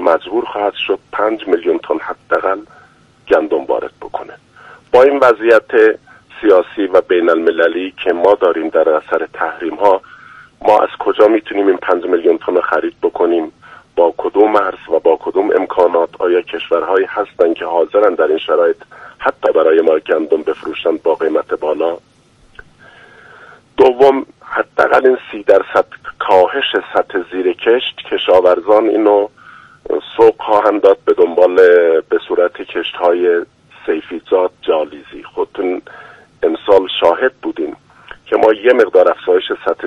مجبور خواهد شد 5 میلیون تن حداقل گندم وارد بکنه. با این وضعیت سیاسی و بین المللی که ما داریم در اثر تحریم ها، ما از کجا میتونیم این 5 میلیون تن خرید بکنیم؟ با کدوم مرز و با کدوم امکانات؟ آیا کشورهایی هستن که حاضرن در این شرایط حتی برای ما گندم بفروشند با قیمت بالا؟ دوم، حداقل این 30% کاهش سطح زیر کشت، کشاورزان اینو سوق خواهند داد به دنبال به صورت کشت‌های سیفیزاد جالیزی. خودتون امسال شاهد بودیم که ما یه مقدار افزایش سطح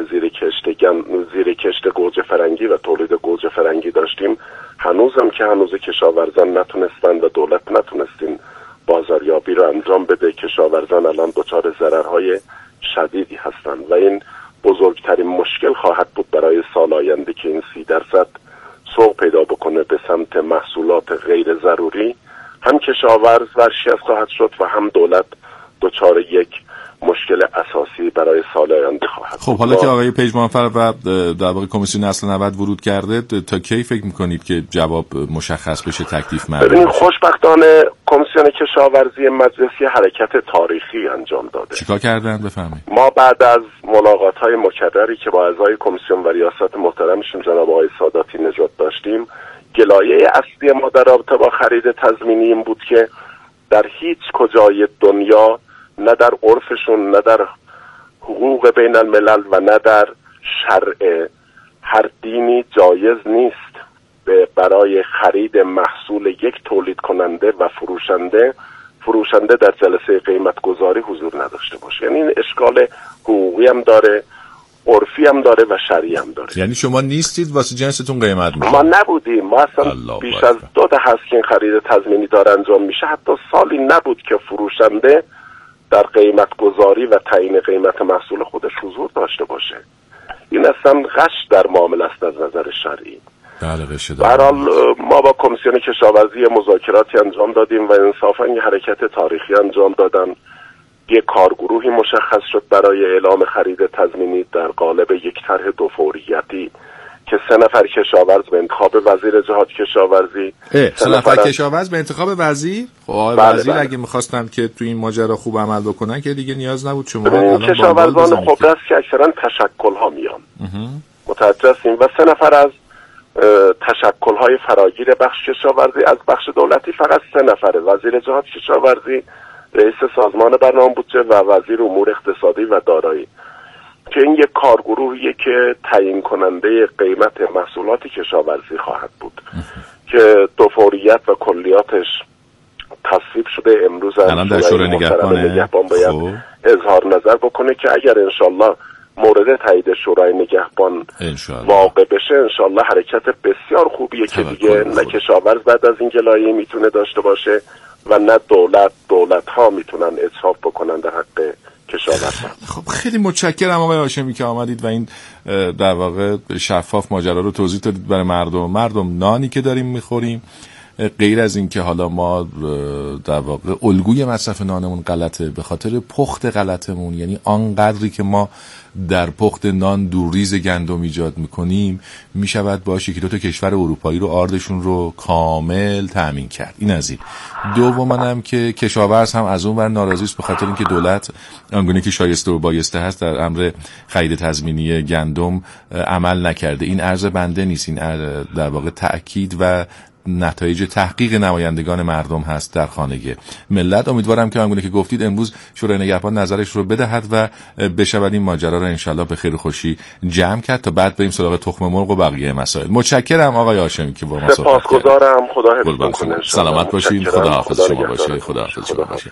زیر کشت گوجه فرنگی و تولید گوجه فرنگی داشتیم. هنوزم که هنوز کشاورزان نتونستن و دولت نتونستین بازاریابی رو انجام بده. کشاورزان الان دچار ضررهای شدیدی هستند و این بزرگترین مشکل خواهد بود برای سال آینده که این 30% سوق پیدا بکنه به سمت محصولات غیر ضروری. هم کشاورز ورشکست خواهد شد و هم دولت دچار یک مشکل اساسی برای سال آینده خواهد. خب حالا که آقای پیجمانفر و در واقع کمیسیون اصل 90 ورود کرده، تا کی فکر میکنید که جواب مشخص بشه، تکلیف معلوم بشه؟ خوشبختانه کمیسیون کشاورزی مجلسی حرکت تاریخی انجام داده. چیکار کردن بفهمید؟ ما بعد از ملاقات‌های مکرری که با اعضای کمیسیون و ریاست محترمشون جناب آقای ساداتی نژاد داشتیم، گلایه اصلی ما در رابطه با خرید تضمینی این بود که در هیچ کجای دنیا، نه در عرفشون، نه در حقوق بین الملل و نه در شرع هر دینی جایز نیست برای خرید محصول یک تولید کننده و فروشنده در جلسه قیمت گذاری حضور نداشته باشه. یعنی این اشکال حقوقی هم داره، عرفی هم داره و شرعی هم داره. یعنی شما نیستید واسه جنستون قیمت میشه؟ ما نبودیم. ما اصلا بیش از 2 دهه هست که این خرید تضمینی داره انجام میشه. حتی سالی نبود که فروشنده در قیمت گذاری و تعیین قیمت محصول خودش حضور داشته باشه. این اصلا غش در معامله است از نظر شرعی. به هر حال ما با کمیسیون کشاورزی مذاکراتی انجام دادیم و انصافا یه حرکت تاریخی انجام دادن. یک کارگروهی مشخص شد برای اعلام خرید تضمینی در قالب یک طرح 2 فوریتی که 3 نفر کشاورز به انتخاب وزیر جهاد کشاورزی، 3 نفر کشاورز به انتخاب وزیر. خب وزیر اگه می‌خواستن که تو این ماجرا خوب عمل بکنن که دیگه نیاز نبود شما کشاورزان خبره که اکثرا تشکل‌ها میان. متوجه هستیم. و 3 نفر از تشکل‌های فراگیر بخش کشاورزی، از بخش دولتی فقط 3 نفره: وزیر جهاد کشاورزی، رئیس سازمان برنامه بودجه و وزیر امور اقتصادی و دارایی، که این یک کارگروهیه که تعیین کننده قیمت محصولات کشاورزی خواهد بود که 2 فوریت و کلیاتش تصویب شده. امروز الان در شورای نگهبان باید اظهار نظر بکنه که اگر انشالله مورد تایید شورای نگهبان واقع بشه، انشالله حرکت بسیار خوبیه که دیگه نه کشاورز بعد از این گلایه میتونه داشته باشه و نه دولت ها میتونن اصراف بکنن در حق کشاورزان. خب خیلی متشکرم آقای هاشمی که آمدید و این در واقع شفاف ماجرا رو توضیح دادید برای مردم. نانی که داریم میخوریم، غیر از این که حالا ما در واقع الگوی مصرف نانمون غلطه به خاطر پخت غلطمون، یعنی آنقدری که ما در پخت نان دورریز گندم ایجاد میکنیم، میشود باشه که 2 کشور اروپایی رو آردشون رو کامل تأمین کرد. این از این. دوماً هم که کشاورز هم از اون ور ناراضی است به خاطر اینکه دولت آنگونه که شایسته و بایسته هست در امر خرید تضمینی گندم عمل نکرده. این عرض بنده نیست، این در واقع تأکید و نتایج تحقیق نمایندگان مردم هست در خانه ملت. امیدوارم که همونگونه که گفتید امروز شورای نگهبان نظرش رو بدهد و بشود این ماجرا رو انشالله به خیر و خوشی جمع کرد تا بعد بریم سراغ تخم مرغ و بقیه مسائل. متشکرم آقای هاشمی که با ما صحبت کردید. سپاسگزارم. خدا حفظ کنه. سلامت باشید. خدا حافظ شما باشه. خدا حافظ شما باشه.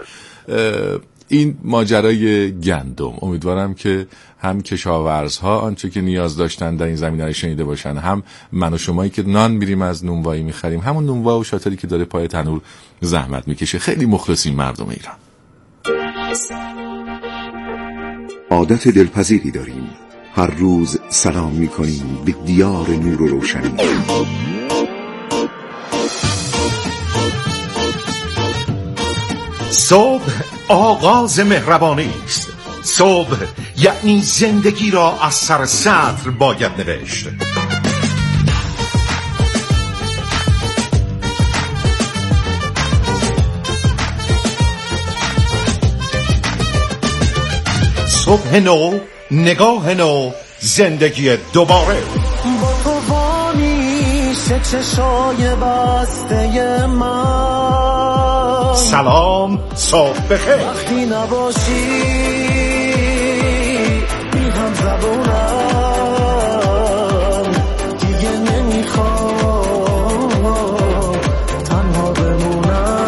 این ماجرای گندم، امیدوارم که هم کشاورزها آنچه که نیاز داشتن در این زمینه رو شنیده باشن، هم من و شمایی که نان میریم از نونوایی میخریم، همون نونوا و شاتری که داره پای تنور زحمت میکشه. خیلی مخلصیم مردم ایران. عادت دلپذیری داریم، هر روز سلام میکنیم به دیار نور و روشنی. صبح آغاز مهربانی است. صبح یعنی زندگی را از سر سطر باید نوشت. صبح نو، نگاه نو، زندگی دوباره. با تو وامیشه چشای بسته من. سلام، صبح بخیر. وقتی نباشی بی هم زبونم دیگه نمیخوام تنها بمونم.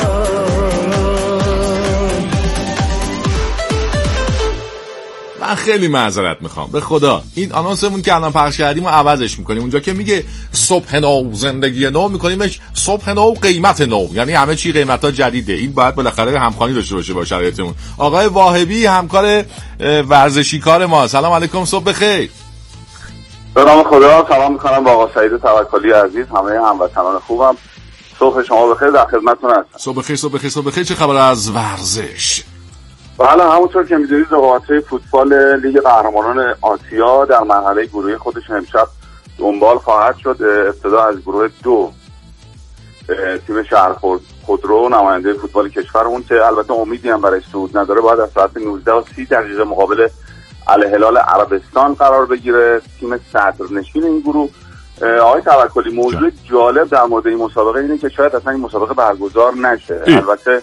من خیلی معذرت میخوام، به خدا این آنونسمون که الان پخش کردیم و عوضش میکنیم. اونجا که میگه صبح نو زندگی نو میکنیمش صبح نو قیمت نو، یعنی همه چی قیمتا جدیده. این باید بالاخره همخوانی داشته باشه با شرایطمون. آقای واهبی همکار ورزشی کار ما، سلام علیکم، صبح بخیر. به نام خدا سلام میکنم با آقا سعید توکلی عزیز، همه هموطنان خوبم. صبح شما بخیر، در خدمتتون هستم. صبح بخیر، صبح بخیر، صبح بخیر. چه خبر از ورزش؟ بله، همونطور که میدونید رقابت‌های فوتبال لیگ قهرمانان آسیا در مرحله گروهی خودش امشب دنبال خواهد شد. ابتدا از گروه 2 تیم شهر خودرو نماینده فوتبال کشورمون که البته امیدی هم برای صعود نداره باید از ساعت 19:30 مقابل الهلال عربستان قرار بگیره. تیم صدرنشین این گروه آقای توکلی، موضوع جالب در مورد این مسابقه اینه که شاید اصلا این مسابقه برگزار نشه. البته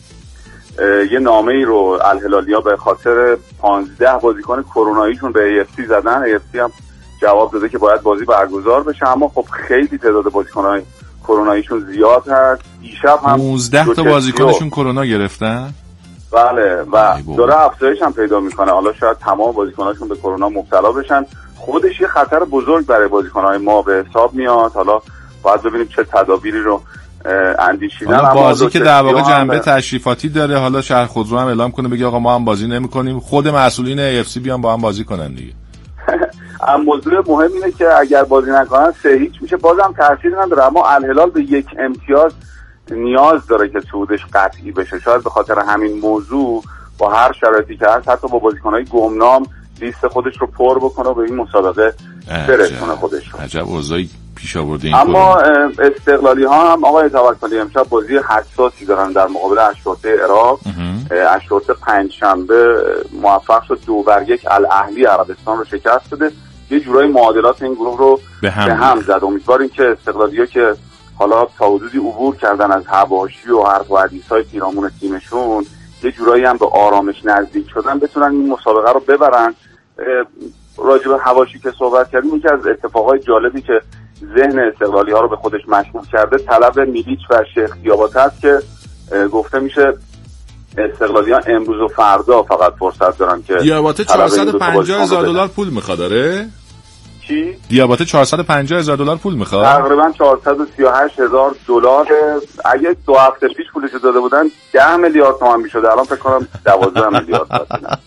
یه نامه‌ای رو الهلالیا به خاطر 15 بازیکن کروناییشون به AFC زدن. AFC هم جواب داده که باید بازی برگزار بشه، اما خب خیلی تعداد بازیکن‌های کروناییشون زیاد هست. دیشب هم 15 تا بازیکنشون کرونا گرفتن. بله و داره افزایش هم پیدا میکنه. حالا شاید تمام بازیکناشون به کرونا مبتلا بشن. خودش یه خطر بزرگ برای بازیکن‌های ما به حساب میاد. حالا باید ببینیم چه تدابیری رو اندیشیدن. حالا بازی که در واقع جنبه تشریفاتی داره، حالا شهر خودرو هم اعلام کنه بگه آقا ما هم بازی نمی‌کنیم، خود مسئولین AFC بیان با هم بازی کنن دیگه. اما موضوع مهم اینه که اگر بازی نکنن 3-0 میشه، بازم تاثیر نداره. اما الهلال به یک امتیاز نیاز داره که صعودش قطعی بشه. شاید به خاطر همین موضوع با هر شرایطی که هست حتی با بازیکن‌های گمنام لیست خودش رو پر بکنه و به این مسابقه برسونه خودش رو. عجب اوضاعی پیش آورده این. اما استقلالی ها هم آقای توکلی امشب بازی حساسی دارن در مقابل اشرطه عراق. اشرطه پنجشنبه موفق شد 2-1 الاهلی عربستان رو شکست بده. یه جورایی معادلات این گروه رو به هم زد. امیدواریم که استقلالی‌ها که حالا تا حدودی عبور کردن از حواشی و حرف و حدیث‌های پیرامون تیمشون، یه جورایی هم به آرامش نزدیک شدن، بتونن این مسابقه رو ببرن. راجع به حواشی که صحبت کردیم، یکی از اتفاقای جالبی که ذهن استقلالی‌ها رو به خودش مشغول کرده طلب میلیچ و شیخ دیاباته است که گفته میشه استقلالی‌ها امروز و فردا فقط فرصت دارن که دیاباته $450,000 پول میخواد. داره چی؟ دیاباته $450,000 پول میخواد. تقریبا $438,000. اگه 2 هفته پیش پولش داده بودن 10 میلیارد تومان میشد. الان فکر کنم 12 میلیارد هست.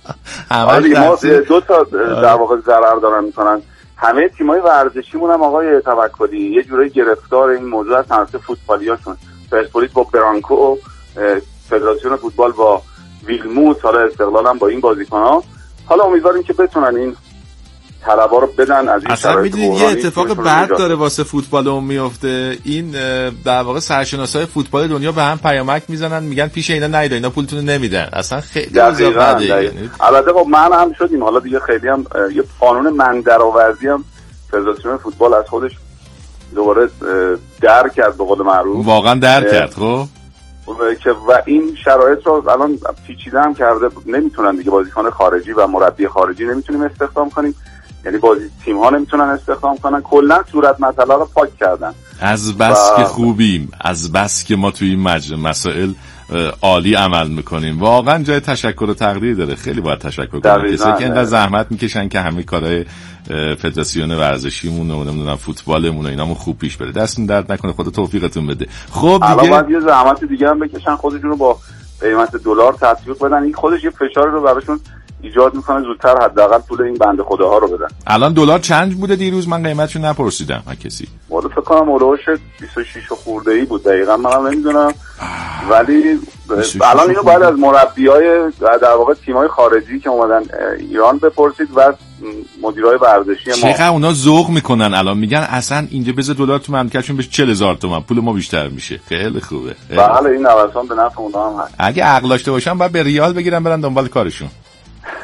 ما 2 تا در واقع ضرر دارن میکنن. همه تیمای ورزشیمون هم آقای توکلی یه جوری گرفتار این موضوع از صنعت فوتبالیاشون. پرسپولیس با برانکو، فدراسیون فوتبال با ویلموت، حالا استقلال هم با این بازیکن‌ها. حالا امیدواریم که بتونن این طلبا رو بدن از این. اصلا میدونید یه اتفاق بد داره واسه فوتبالمون میفته. این در واقع سرشناسای فوتبال دنیا به هم پیامک میزنن، میگن پیش اینا نید، اینا پولتون نمیدن. اصلا خیلی بده. البته خب من هم شدیم، حالا دیگه خیلی هم یه قانون من درآوردی هم فدراسیون فوتبال از خودش دوباره در کرد، به قول معروف واقعا در کرد. خب که و این شرایط رو الان پیچیده هم کرده. نمیتونن دیگه بازیکن خارجی و مربی خارجی نمیتونیم استخدام کنیم، یعنی بازی تیم ها نمیتونن استخدام کنن. کلا صورت مسئله رو پاک کردن. از بس که خوبیم، از بس که ما توی این مسائل عالی عمل میکنیم، واقعا جای تشکر و تقدیر داره. خیلی باید تشکر کنیم کسایی که اینقدر زحمت میکشن که همه کارهای فدراسیون ورزشیمون و نمیدونم فوتبالمون و اینامون خوب پیش بره. دستتون درد نکنه، خدا توفیقتون بده. خب دیگه الان یه زحمت دیگه هم بکشن، خودشون رو با قیمت دلار تطبیق بدن. این خودش یه فشاری رو براشون ایجاد میکنه زودتر حداقل پول این بنده خداها رو بدن. الان دلار چند بوده دیروز؟ من قیمتشو نپرسیدم از کسی. والا فکر کنم اولش 26 خورده‌ای بود، دقیقاً منم نمیدونم. ولی الان اینو باید از مربیای در واقع تیم‌های خارجی که اومدن ایران بپرسید و مدیرای ورزشی ما. چقدر اونا ذوق میکنن الان، میگن اصلا اینجا بذار دلار تو مملکتشون بشه 40,000 تومان، پول ما بیشتر میشه. خیلی خوبه. بله این نوسان به نفع اونها هم هست. اگه عقل داشته باشن بعد به ریال بگیرن برن دنبال کارشون.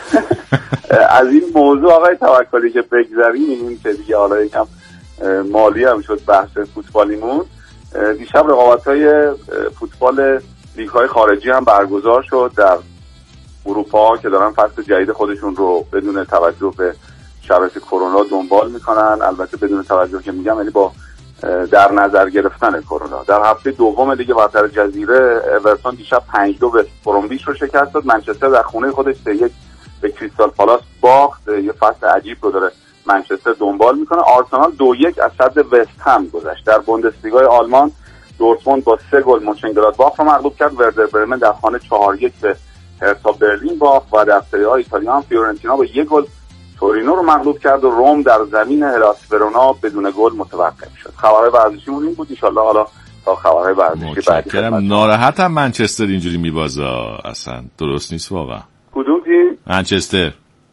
از این موضوع آقای توکلی که بگذریم که دیگه حالا یکم مالی هم شد بحث فوتبالیمون، دیشب رقابت‌های فوتبال لیگ‌های خارجی هم برگزار شد در اروپا که دارن فصل جدید خودشون رو بدون توجه به شرایط کرونا دنبال میکنن. البته بدون توجه که میگم یعنی با در نظر گرفتن کرونا. در هفته دوم لیگ برتر جزیره اورتون دیشب 5-2 به برومویچ رو شکست داد. منچستر در خونه خودش 3-1 به کریستال پالاس باخت. یه فصل عجیب رو داره منچستر دنبال میکنه. آرسنال 2-1 از صد وست هم گذشت. در بوندسلیگای آلمان دورتموند با 3 گل مونشنگلادباخ رو مغلوب کرد. وردر برمن در خانه 4-1 به هرتا برلین باخت و در سری آ ایتالیا هم فیورنتینا با 1 گل تورینو رو مغلوب کرد و روم در زمین هلاس ورونا بدون گل متوقف شد. خبرهای ورزشیمون این بود. ان شاءالله حالا تا خبرهای ورزشی بعدی. ناراحتم منچستر اینجوری میبازه، اصلا درست نیست واقعا. کدوم تیم؟ منچستر.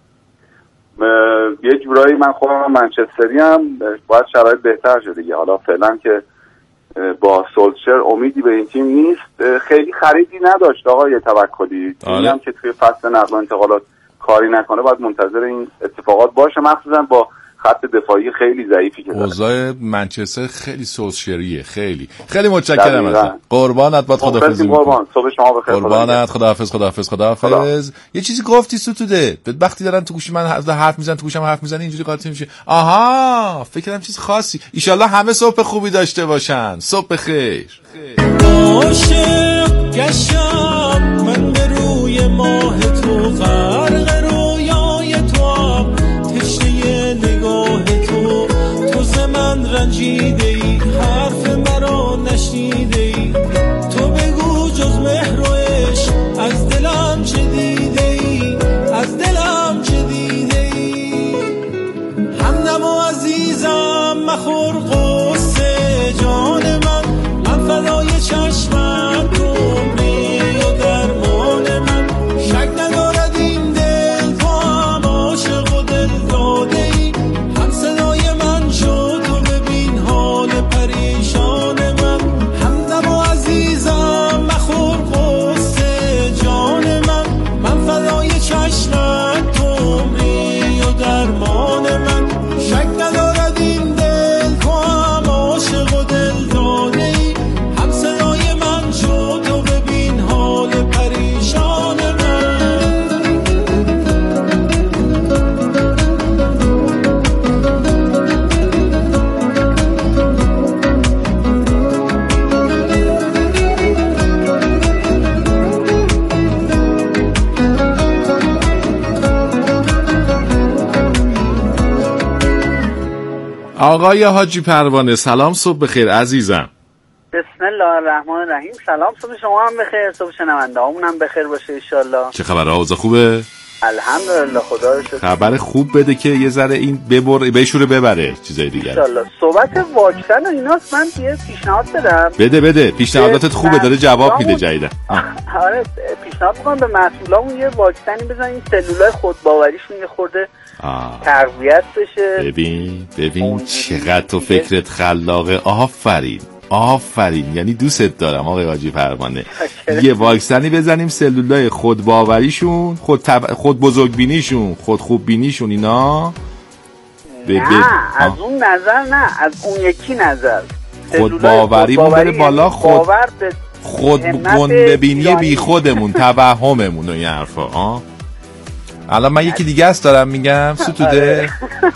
یه جورایی من خودم منچستری ام، باید شرایط بهتر شه دیگه. حالا فعلا که با سولشر امیدی به این تیم نیست. خیلی خریدی نداشت آقای توکلی. تیمی هم که توی فصل نقل و انتقالات کاری نکنه باید منتظر این اتفاقات باشه، مخصوصا با خط دفاعی خیلی ضعیفی که داره. اوضاع منچستر خیلی سولشریه. خیلی متشکرم ازت. قربانت، باد خداحافظی قربان. صبح شما بخیر. قربانت، خداحافظ. یه چیزی گفتی ستوده. وقتی دارن تو گوشی من حرف میزنن، تو گوشم حرف میزنن، اینجوری قاطی میشه. آها، فکر کردم چیز خاصی. ان شاءالله همه صبح خوبی داشته باشن. صبح بخیر. عاشق گشتم من به روی ماه تو، غرق رویای تو، تشنه نگاه تو، تو ز من رنجیده ای، حرف مرا نشنیده ای، تو بگو جز مهر و عشق از دلم چه دیده ای، از دلم چه دیده ای. همدم و عزیزم مخور قصه جان من فدای چشمم تو می و درمان من، شک ندارد این دل تو هم عاشق و دل داده ای، هم صدای من شد و ببین حال پریشان من. همدم و عزیزم مخور قصه جان من فدای چشمم تو می و درمان من، شک ندارد این دل تو هم عاشق و دل داده ای، آقای حاجی پروانه سلام، صبح بخیر عزیزم. بسم الله الرحمن الرحیم. سلام، صبح شما هم بخیر، صبح شنونده‌هامون هم بخیر باشه ان شاء الله. چه خبره؟ اوضاع خوبه؟ الحمدلله، خدا رو شکر. خبر خوب بده که یه ذره این بشوره ببره چیزای دیگه ان شاء الله. صحبت واکسن و ایناست. من یه پیشنهاد بدم. بده پیشنهاداتت خوبه، داره جواب میده جدیدا. آره، پیشنهاد می‌کنم به مسئولامون یه واکسنی بزنیم، سلولای خودباوریشون یه خورده تقویت بشه. ببین چقدر تو فکرت خلاقه. آفرین، یعنی دوست دارم آقای حاجی پروانه. یه واکسنی بزنیم سلولای خودباوریشون، خود بزرگبینیشون، خود خوببینیشون، اینا نه از اون نظر، نه از اون یکی نظر. خودباوریمون بره بالا، خود گندبینی بی خودمون، توهممون و این حرفا. الان من یکی دیگه است دارم میگم ستوده.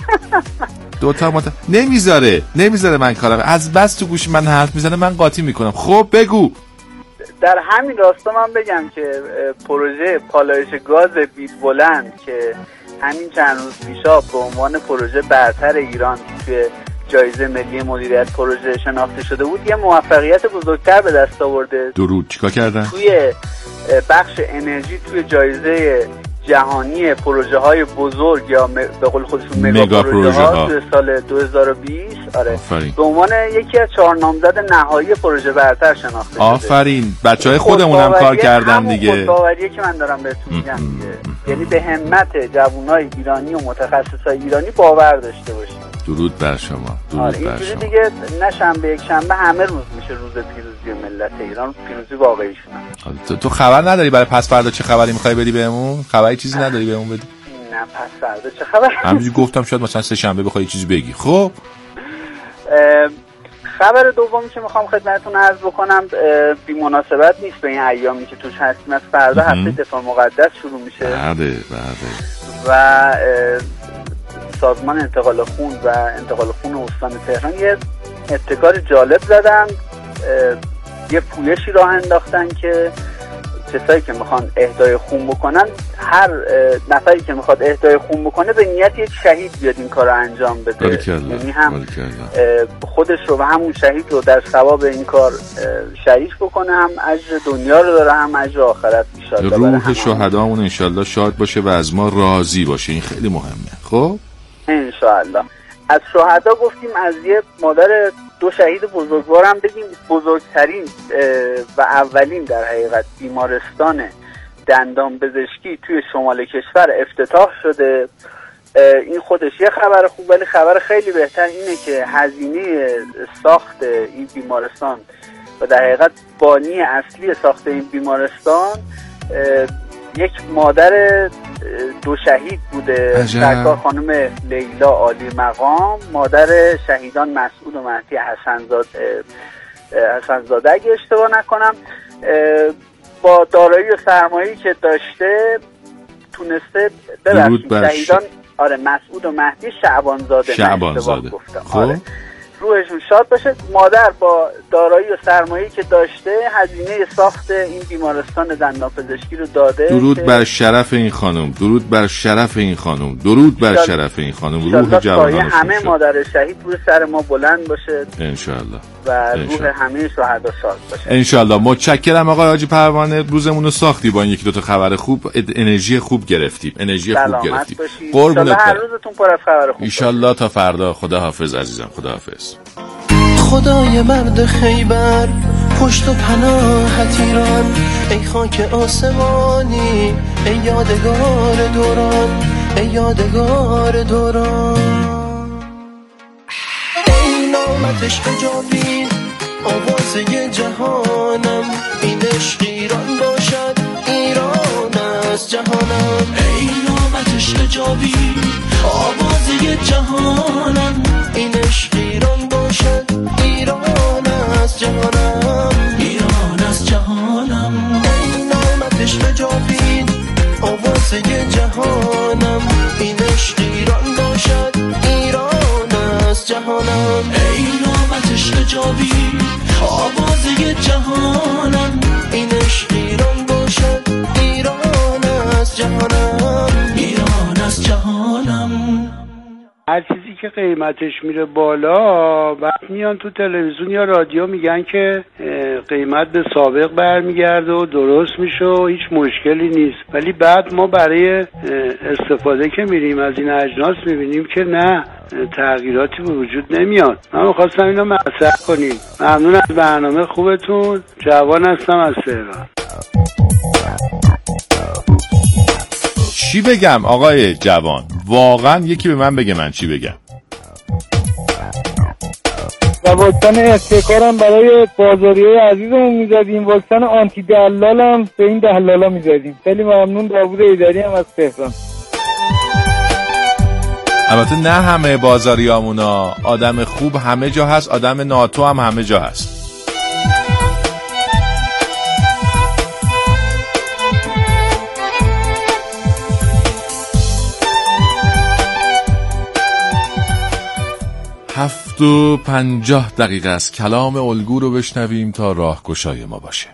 دوتا نمیذاره من کارم، از بس تو گوش من حرف میزنه من قاطی میکنم. خب بگو. در همین راستا من بگم که پروژه پالایش گاز بیت بلند که همین چند روز پیشا به عنوان پروژه برتر ایران توی جایزه ملی مدیریت پروژه شناخته شده بود، یه موفقیت بزرگتر به دست آورده. درود. چیکار کردن؟ توی بخش انرژی توی جایزه جهانی پروژه های بزرگ یا به قول خودشون مگا پروژه ها توی سال 2020 به عنوان یکی از 4 نامزد نهایی پروژه برتر شناخته شده. آفرین، بچهای خودمون هم کار کردن دیگه. خودباوریه که من دارم بهتون میگم، یعنی به همت جوانای ایرانی و متخصصای ایرانی باور داشته باشید. درود بر شما. اینجوری دیگه نه شنبه یک شنبه همه روز میشه روز پیروزی ملت ایران، پیروزی واقعیشونه. تو خبر نداری برای پس فردا چه خبری میخوای بدی بهمون؟ خبری چیزی نداری بهمون بدی؟ نه پس فردا چه خبر؟ همینجوری گفتم شاید مثلا سه شنبه بخوای چیزی بگی. خب خبر دومی که میخوام خدمتتون عرض بکنم بی مناسبت نیست به این ایامی که توش هستیم. از فردا هفته دفاع مقدس شروع میشه. بله. و سازمان انتقال خون و انتقال خون استان تهران یه ابتکار جالب زدن، یه پویشی راه انداختن که کسایی که میخوان اهدای خون بکنن، هر نفری که میخواد اهدای خون بکنه به نیت یک شهید بیاد این کار رو انجام بده. یعنی هم خودش رو و همون شهید رو در ثواب این کار شریک بکنه، هم اجر دنیا رو داره هم اجر آخرت انشالله. روح شهدامون انشالله شاد باشه و از ما راضی باشه، این خیلی مهمه. خب انشالله. از شهدا گفتیم، از یه مادر دو شهید بزرگوارم بگیم. بزرگترین و اولین در حقیقت بیمارستان دندان پزشکی توی شمال کشور افتتاح شده. این خودش یه خبر خوب، ولی خبر خیلی بهتر اینه که هزینه ساخت این بیمارستان و در حقیقت بانی اصلی ساخت این بیمارستان یک مادر دو شهید بوده، سرکار خانم لیلا عالی مقام، مادر شهیدان مسعود و مهدی حسنزاده اگه اشتباه نکنم. با دارایی و سرمایه‌ای که داشته تونسته شهیدان مسعود و مهدی شعبانزاده خب روحشون شاد باشه. مادر با دارایی و سرمایه‌ای که داشته هزینه ساخت این بیمارستان دندانپزشکی رو داده. درود بر شرف این خانم، درود بر شرف این خانم، درود بر شرف این خانم. روح جوانانشون همه مادر شهید روی سر ما بلند باشه انشالله و روح همه شهدا شاد باشه انشالله. متشکرم آقای حاجی پروانه، روزمون رو ساختی با این یکی دو تا خبر خوب، انرژی خوب گرفتیم، قربونت برم. روزتون پر از خبر خوب انشالله. تا فردا، خدا حافظ عزیزم، خدا حافظ. خدای مرد خیبر، پشت و پناهت ایران، ای خاک آسمانی، ای یادگار دوران، ای یادگار دوران. ای نامت عشق جاوید، آوازه جهانم، این عشق ایران باشد، ایران از جهانم. ای نامت عشق جاوید، آوازه جهانم، این عشق ایران باشد، ایران از جهانم، ایران از جهانم. ای نامت عشق جاوید، آوازه جهانم، این عشق ایران باشد، ایران از جهانم. ای نامت عشق جاوید، آوازه جهانم، این عشق ایران باشد، ایران از جهانم، ایران از جهانم. هر چیزی که قیمتش میره بالا بعد میان تو تلویزیون یا رادیو میگن که قیمت به سابق برمیگرده و درست میشه و هیچ مشکلی نیست، ولی بعد ما برای استفاده که میریم از این اجناس میبینیم که نه، تغییراتی به وجود نمیاد. من میخواستم اینو مطرح کنیم. ممنون از برنامه خوبتون. جوان هستم از تهران. چی بگم آقای جوان؟ واقعا یکی به من بگه من چی بگم. و واکسن استکارم برای بازاریای عزیزمون میزدیم، واکسن آنتی دلالم به این دلالا میزدیم. خیلی ممنون. داوود ایدری هم از تهران. البته نه همه بازاریامونا، آدم خوب همه جا هست، آدم ناتو هم همه جا هست. هفت و 50 دقیقه است. کلام الگو رو بشنویم تا راهگشای ما باشه.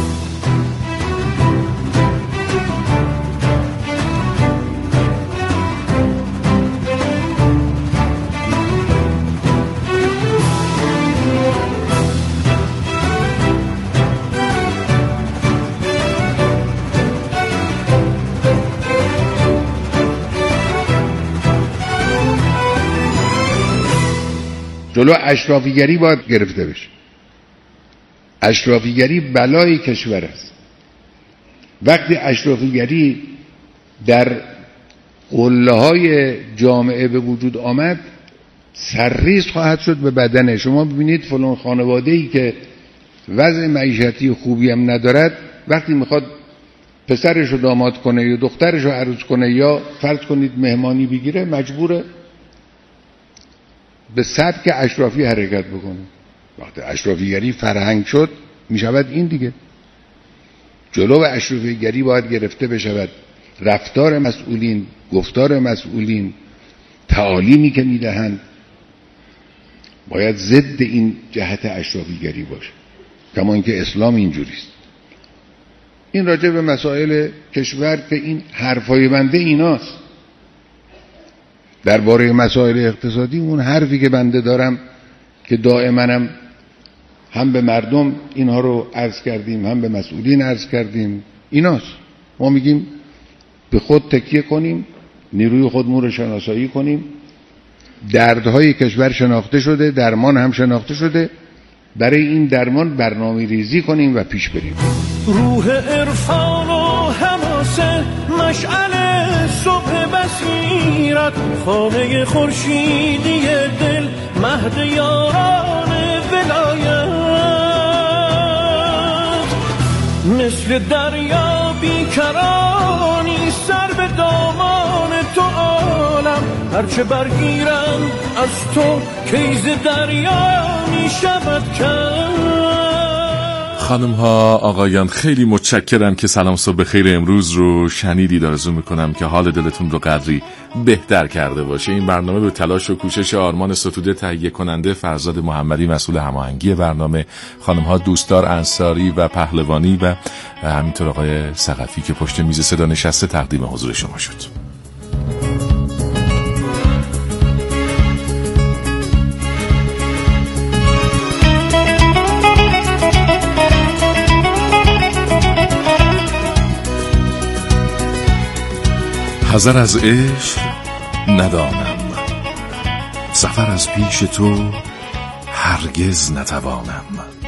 جلو اشرافیگری باید گرفته بشه. اشرافیگری بلای کشور است. وقتی اشرافیگری در قله‌های جامعه به وجود آمد، سرریز خواهد شد به بدنه. شما ببینید فلان خانواده‌ای که وضع معیشتی خوبی هم ندارد، وقتی میخواد پسرش رو داماد کنه یا دخترش رو عروس کنه یا فرض کنید مهمانی بگیره، مجبوره به سبک اشرافی حرکت بکنه. وقتی اشرافیگری فرهنگ شد میشود این دیگه. جلو اشرافیگری باید گرفته بشود. رفتار مسئولین، گفتار مسئولین، تعالیمی که میدهند باید ضد این جهت اشرافیگری باشه، کما اینکه اسلام اینجوریست. این راجع به مسائل کشور که این حرفای بنده ایناست. درباره مسائل اقتصادی اون حرفی که بنده دارم که دائماً هم به مردم اینها رو عرض کردیم هم به مسئولین عرض کردیم ایناست. ما میگیم به خود تکیه کنیم، نیروی خودمون رو شناسایی کنیم، دردهای کشور شناخته شده، درمان هم شناخته شده، برای این درمان برنامه ریزی کنیم و پیش بریم. روح عرفان و حماسه، مشعل صبح بصیرت، خانه خورشیدی دل، مهد یاران ولایت، مثل دریا بیکرانی سر به دامان تو عالم، هرچه برگیرم از تو کیز دریا می شود کرد. خانم ها آقایان خیلی متشکرم که سلام صبح خیر امروز رو شنیدید. آرزو میکنم که حال دلتون رو قدری بهتر کرده باشه. این برنامه به تلاش و کوشش آرمان ستوده، تهیه کننده فرزاد محمدی، مسئول هماهنگی برنامه، خانم ها دوستدار انصاری و پهلوانی و همینطور آقای ثقفی که پشت میز صدا نشسته تقدیم حضور شما شد. حذر از عشق ندانم، سفر از پیش تو هرگز نتوانم.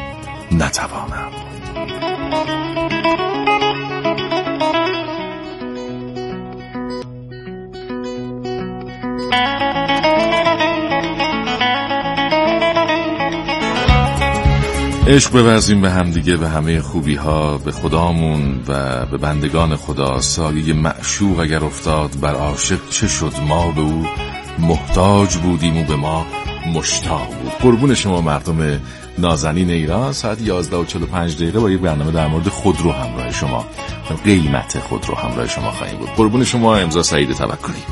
عشق بورزیم به هم دیگه، به همه خوبی ها، به خدامون و به بندگان خدا. سایه معشوق اگر افتاد بر عاشق چه شد؟ ما به او محتاج بودیم و به ما مشتاق بود. قربون شما مردم نازنین ایران. ساعت 11:45 با یک برنامه در مورد خودرو همراه شما، قیمت خودرو همراه شما خواهیم بود. قربون شما. امضا سعید توکلی.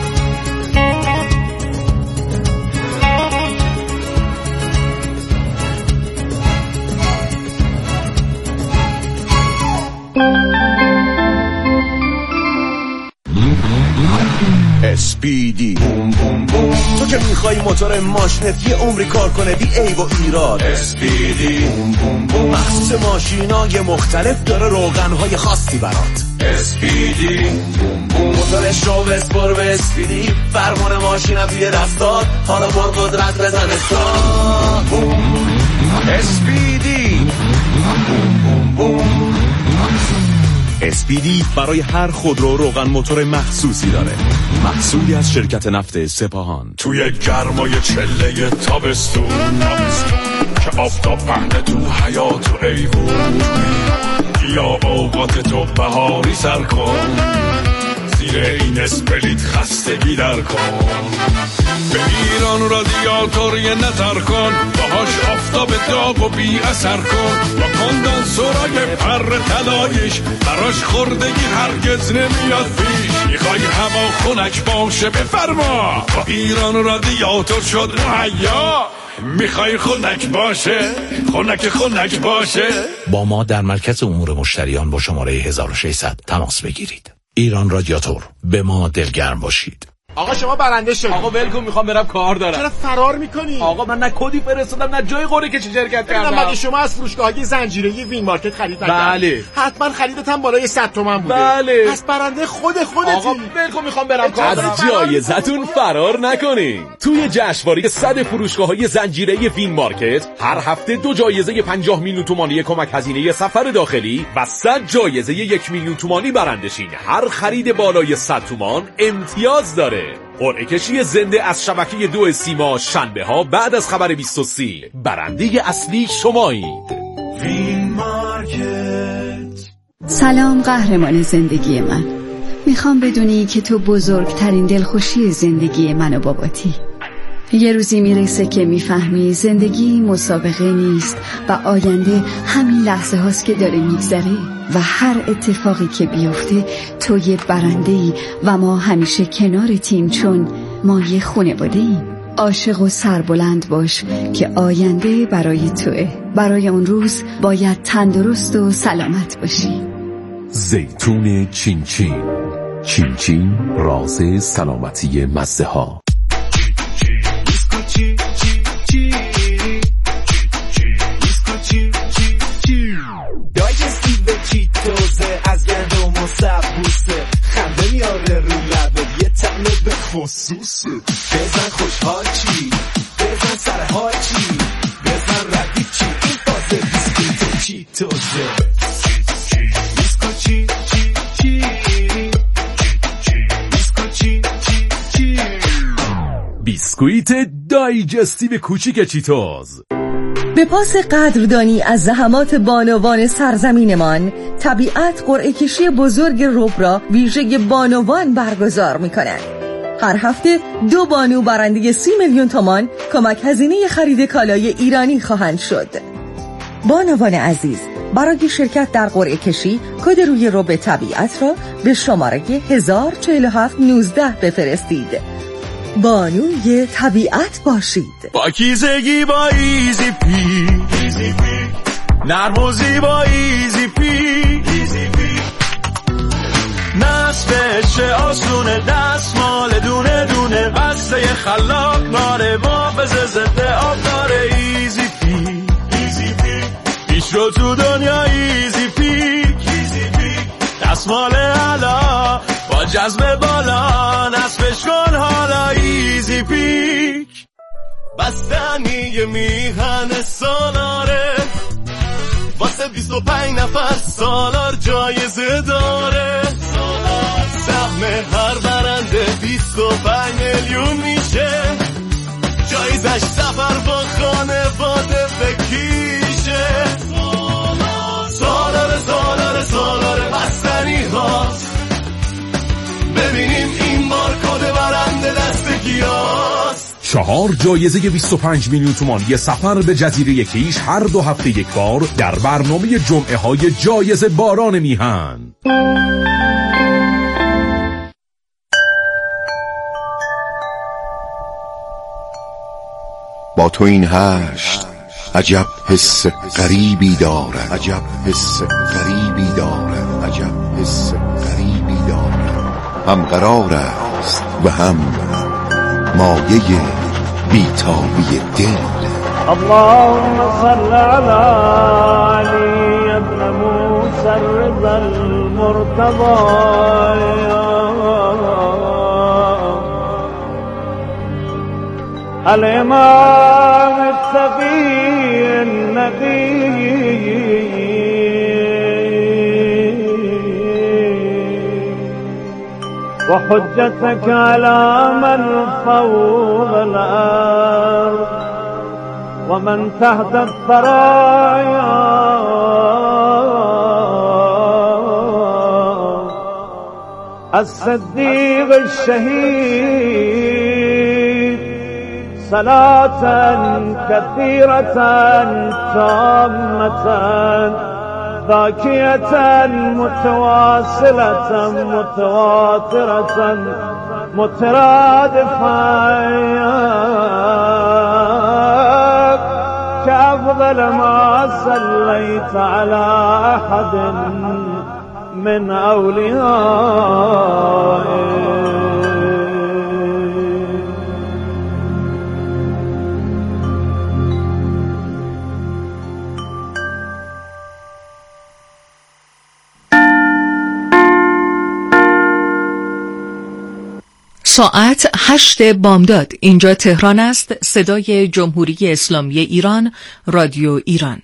SPD بوم بوم بوم. تو که میخوای موتور ماشینت یه عمری کار کنه بی عیب و ایراد، SPD بوم بوم بوم. مخصوص ماشینای مختلف داره روغنهای خاصی برات، SPD بوم بوم بوم. موتورش رو بسپر به SPD، فرمان ماشینم توی دستات، حالا بر قدرت بزن استارت. SPD بوم بوم بوم. SPD برای هر خودرو روغن موتور مخصوصی داره، محصولی از شرکت نفت سپاهان. توی گرمای چله تابستون که آفتاب پهنه تو حیات و ایوون، یا اوقات تو بهاری سر کن، زیر این اسپلیت خستگی در کن. به ایران رادیاتور یه نظر کن، باهاش آفتاب داغ و بی اثر کن، با کندنسورای پر طلاییش براش خوردگی هرگز نمیاد پیش. میخوای هوا خنک باشه بفرما، با ایران رادیاتور شد مهیا. میخوای خنک باشه، خنک باشه. با ما در مرکز امور مشتریان با شماره 1600 تماس بگیرید. ایران رادیاتور، به ما دلگرم باشید. آقا شما برنده شدید. آقا ولکن، میخوام برم کار دارم. چرا فرار میکنی؟ آقا من نه کدی فرستادم نه جای قرعه کشی شرکت کردم. مگه شما از فروشگاه‌های زنجیره‌ای وین مارکت خرید نکردید؟ بله. حتما خریدت هم بالای 100 تومن بوده. بله. پس برنده خودتی. آقا ولکن، میخوام برم کار دارم. از جایزتون فرار نکنین. توی جشنواره 100 فروشگاه‌های زنجیره‌ای وین مارکت هر هفته 2 جایزه 50 میلیون تومانی کمک هزینه سفر داخلی و 100 جایزه 1 میلیون تومانی برنده شین. هر خرید بالای 100 تومان امتیاز داره. قرعه کشی زنده از شبکه 2 سیما شنبه ها بعد از خبر 23. برنده اصلی شمایید. وین مارکت. سلام قهرمان زندگی من. میخوام بدونی که تو بزرگترین دلخوشی زندگی من و باباتی. یه روزی میرسه که میفهمی زندگی مسابقه نیست و آینده همین لحظه هاست که داره میگذره و هر اتفاقی که بیفته تو یه برنده‌ای و ما همیشه کنارتیم، چون ما یه خانواده‌ایم. عاشق و سربلند باش که آینده برای توئه. برای اون روز باید تندرست و سلامت باشی. زیتون چین چین، چین چین راز سلامتی مزه ها. دایجستیو چیتوزه از گندم و سبوسه، خنده میاره رو لبت، یه طعم به خصوصه. بزن خوشحال چی، بزن سرحال چی، بزن ردیف چی، این فاز بیسکویت چیتوزه. بیسکویت چی چی چی، بیسکویت چی چی چی، بیسکویت دایجستیو کوچیک چیتوز. به پاس قدردانی از زحمات بانوان سرزمینمان، طبیعت قرعه کشی بزرگ رب را ویژه بانوان برگزار می‌کند. هر هفته 2 بانو برنده 30 میلیون تومان کمک هزینه خرید کالای ایرانی خواهند شد. بانوان عزیز، برای شرکت در قرعه کشی کد روی رب طبیعت را به شماره 104719 بفرستید. بانوی طبیعت باشید. پاکیزگی با ایزی پی، نرم و زیبا ایزی پی، نصبش آسونه، دستمال دونه دونه، بسته خلاق داره، محافظ ضد آب داره. ایزی پی، پیش رو تو دنیا ایزی پی، دستمال علا با جذب بالا، نصبش کن حالا. ایزی پیک بستنی میهن سالاره، واسه 25 نفر سالار جایزه داره. سهم هر برنده 25 میلیون میشه، جایزش سفر با خانواده بکیشه. سالاره سالاره سالاره بستنی هاست، ببینیم این بار کد برنده دست کیاست. 4 جایزه 25 میلیون تومانی سفر به جزیره کیش هر 2 هفته یک بار در برنامه جمعه های جایزه باران میهن. با تو این هشت عجب حس غریبی دارد، عجب حس غریبی دارد، عجب حس غریبی دارد. هم قرار است و هم مایه بیتابی دل. اللهم صل على علي ابن موسى الرضا المرتضى، الإمام التقي النقي، وحجتك على من فوق الأرض ومن تحت الثرايا، الصديق الشهيد، صلاة كثيرة تامة ذاكية متواصلة متواترة مترادفة كأفضل ما صليت على أحد من أوليائك. ساعت 8 بامداد. اینجا تهران است. صدای جمهوری اسلامی ایران، رادیو ایران.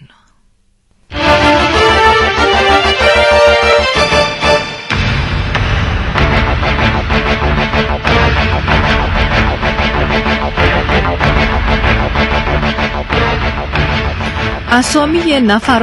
اسامی نفرات